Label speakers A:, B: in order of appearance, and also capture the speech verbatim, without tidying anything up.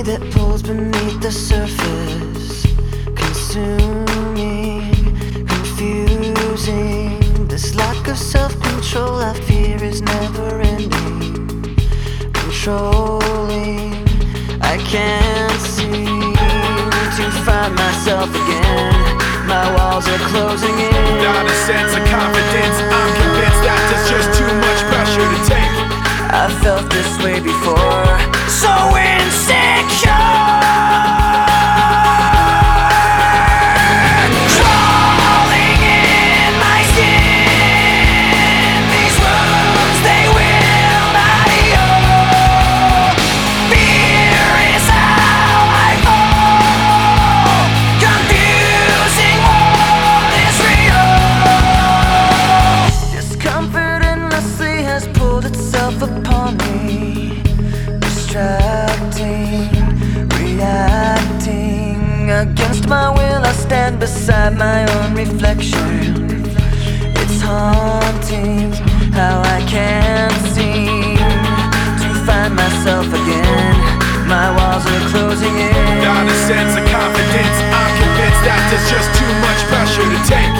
A: me that pulls beneath the surface, consuming, confusing. This lack of self-control I fear is never ending, controlling. I can't seem to find myself again. My walls are closing in.
B: Not a sense of confidence, I'm convinced that there's just too much pressure to take.
A: I felt this way before, so insecure. Crawling in my skin, these wounds, they will not heal. Fear is how I fall, confusing what is real. Discomfort endlessly has pulled itself upon me, distracting, reacting. Against my will I stand beside my own reflection. It's haunting how I can't seem to find myself again. My walls are closing in.
B: Not a sense of confidence, I'm convinced that there's just too much pressure to take.